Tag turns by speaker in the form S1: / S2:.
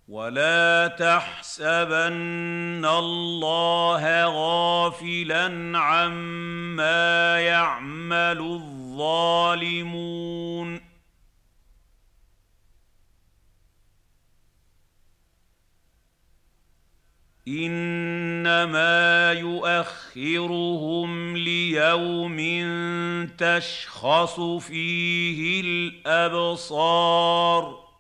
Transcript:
S1: ولا تحسبن الله غافلا عما يعمل الظالمون انما يؤخرهم ليوم تشخص فيه الابصار